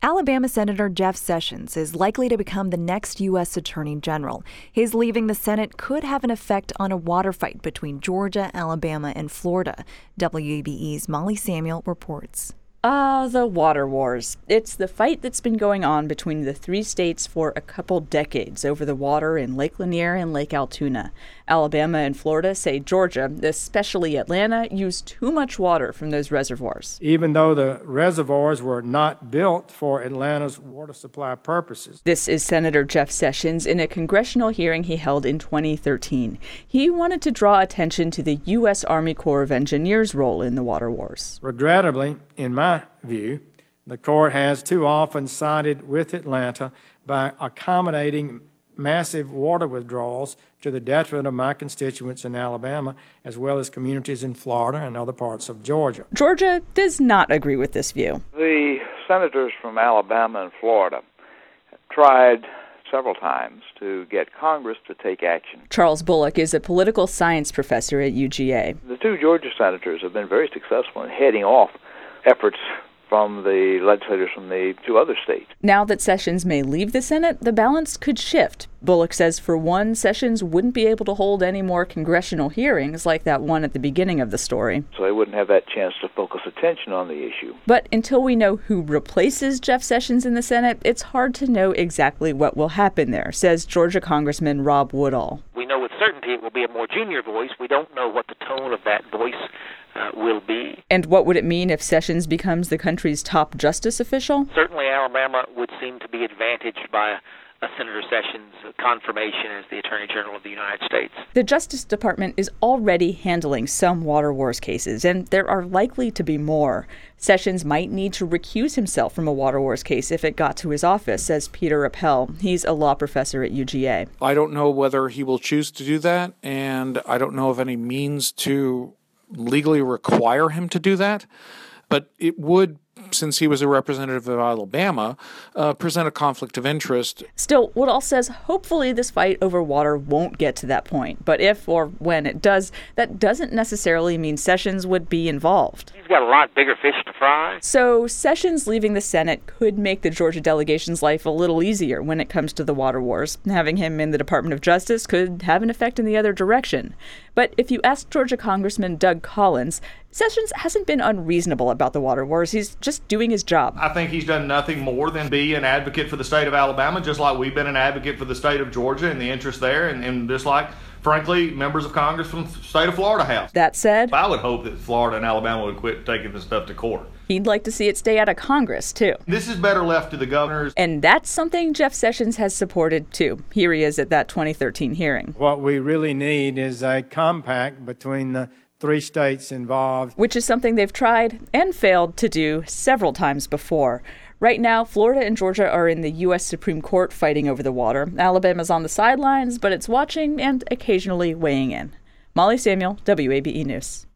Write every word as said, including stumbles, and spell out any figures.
Alabama Senator Jeff Sessions is likely to become the next U S Attorney General. His leaving the Senate could have an effect on a water fight between Georgia, Alabama, and Florida. W A B E's Molly Samuel reports. Ah, the water wars. It's the fight that's been going on between the three states for a couple decades over the water in Lake Lanier and Lake Altoona. Alabama and Florida say Georgia, especially Atlanta, used too much water from those reservoirs. Even though the reservoirs were not built for Atlanta's water supply purposes. This is Senator Jeff Sessions in a congressional hearing he held in twenty thirteen. He wanted to draw attention to the U S Army Corps of Engineers' role in the water wars. Regrettably, in my view, the Corps has too often sided with Atlanta by accommodating massive water withdrawals to the detriment of my constituents in Alabama, as well as communities in Florida and other parts of Georgia. Georgia does not agree with this view. The senators from Alabama and Florida tried several times to get Congress to take action. Charles Bullock is a political science professor at U G A. The two Georgia senators have been very successful in heading off efforts from the legislators from the two other states. Now that Sessions may leave the Senate, the balance could shift. Bullock says, for one, Sessions wouldn't be able to hold any more congressional hearings like that one at the beginning of the story. So they wouldn't have that chance to focus attention on the issue. But until we know who replaces Jeff Sessions in the Senate, it's hard to know exactly what will happen there, says Georgia Congressman Rob Woodall. We know with certainty it will be a more junior voice. We don't know what the tone of that voice Uh, will be. And what would it mean if Sessions becomes the country's top justice official? Certainly Alabama would seem to be advantaged by a, a Senator Sessions' confirmation as the Attorney General of the United States. The Justice Department is already handling some water wars cases, and there are likely to be more. Sessions might need to recuse himself from a water wars case if it got to his office, says Peter Appel. He's a law professor at U G A. I don't know whether he will choose to do that, and I don't know of any means to legally require him to do that, but it would, since he was a representative of Alabama, uh, present a conflict of interest. Still, Woodall says hopefully this fight over water won't get to that point. But if or when it does, that doesn't necessarily mean Sessions would be involved. He's got a lot bigger fish to fry. So Sessions leaving the Senate could make the Georgia delegation's life a little easier when it comes to the water wars. Having him in the Department of Justice could have an effect in the other direction. But if you ask Georgia Congressman Doug Collins, Sessions hasn't been unreasonable about the water wars. He's just doing his job. I think he's done nothing more than be an advocate for the state of Alabama, just like we've been an advocate for the state of Georgia and the interest there, and, and just like, frankly, members of Congress from the state of Florida have. That said, I would hope that Florida and Alabama would quit taking this stuff to court. He'd like to see it stay out of Congress, too. This is better left to the governors. And that's something Jeff Sessions has supported, too. Here he is at that twenty thirteen hearing. What we really need is a compact between the three states involved. Which is something they've tried and failed to do several times before. Right now, Florida and Georgia are in the U S Supreme Court fighting over the water. Alabama's on the sidelines, but it's watching and occasionally weighing in. Molly Samuel, W A B E News.